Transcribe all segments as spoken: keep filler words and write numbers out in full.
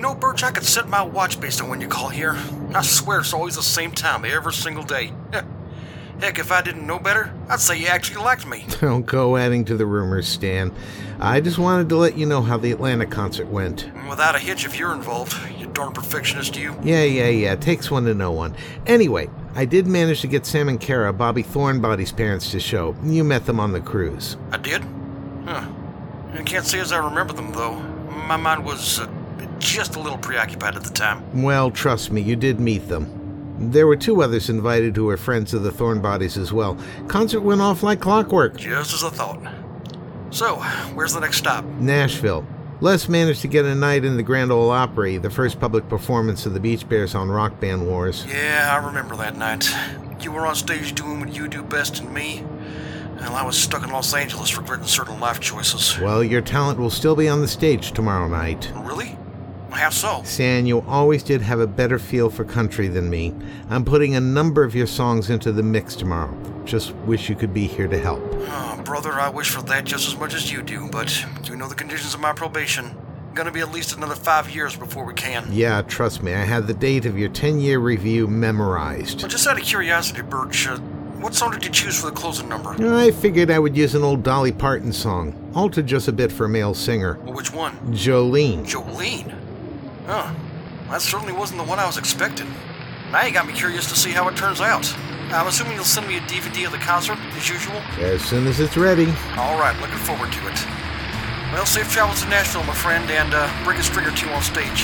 know, Birch, I could set my watch based on when you call here. I swear it's always the same time every single day. Heck, if I didn't know better, I'd say you actually liked me. Don't go adding to the rumors, Stan. I just wanted to let you know how the Atlanta concert went. Without a hitch if you're involved, you darn perfectionist you. Yeah, yeah, yeah. Takes one to know one. Anyway, I did manage to get Sam and Kara, Bobby Thornbody's parents, to show. You met them on the cruise. I did? Huh. I can't say as I remember them, though. My mind was uh, just a little preoccupied at the time. Well, trust me, you did meet them. There were two others invited who were friends of the Thornbodies as well. Concert went off like clockwork. Just as I thought. So, where's the next stop? Nashville. Les managed to get a night in the Grand Ole Opry, the first public performance of the Beach Bears on Rock Band Wars. Yeah, I remember that night. You were on stage doing what you do best in me, and I was stuck in Los Angeles regretting certain life choices. Well, your talent will still be on the stage tomorrow night. Really? How so? Stan, you always did have a better feel for country than me. I'm putting a number of your songs into the mix tomorrow. Just wish you could be here to help. Oh, brother, I wish for that just as much as you do, but you know the conditions of my probation. Gonna be at least another five years before we can. Yeah, trust me, I have the date of your ten-year review memorized. Well, just out of curiosity, Birch, uh, what song did you choose for the closing number? I figured I would use an old Dolly Parton song, altered just a bit for a male singer. Well, which one? Jolene. Jolene? Huh. That certainly wasn't the one I was expecting. Now you got me curious to see how it turns out. I'm assuming you'll send me a D V D of the concert, as usual? As soon as it's ready. All right, looking forward to it. Well, safe travels to Nashville, my friend, and uh, bring a string or two on stage.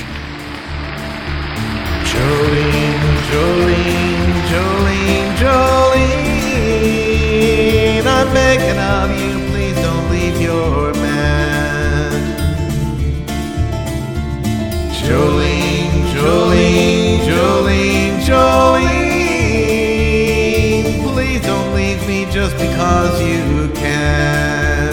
Jolene, Jolene, Jolene, Jolene, I'm begging of you, please don't leave your man. Jolene, Jolene, Jolene, Jolene, please don't leave me just because you can.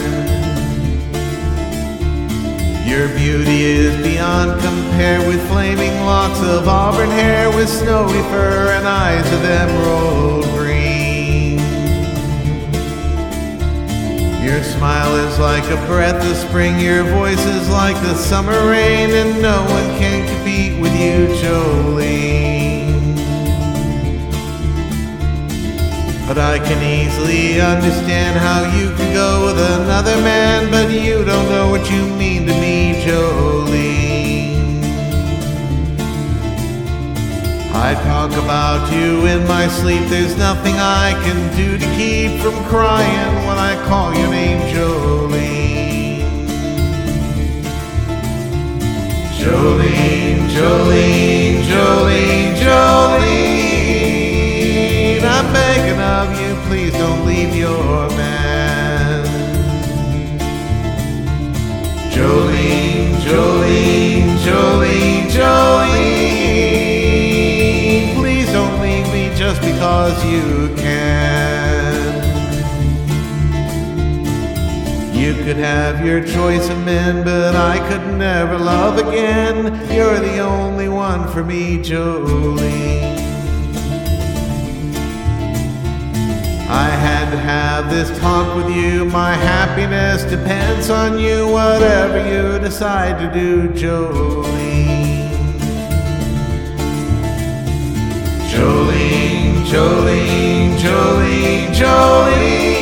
Your beauty is beyond compare, with flaming locks of auburn hair, with snowy fur and eyes of emerald green. Your smile is like a breath of spring, your voice is like the summer rain, and no one can compete with you, Jolene. But I can easily understand how you could go with another man, but you don't know what you mean to me, Jolene. I talk about you in my sleep, there's nothing I can do to keep from crying when I call your name, Jolene. Jolene, Jolene, Jolene, Jolene, I'm begging of you, please don't leave your man. Jolene, Jolene, Jolene, Jolene, please don't leave me just because you can. You could have your choice of men, but I could never love again. You're the only one for me, Jolene. I had to have this talk with you, my happiness depends on you, whatever you decide to do, Jolene. Jolene, Jolene, Jolene, Jolene,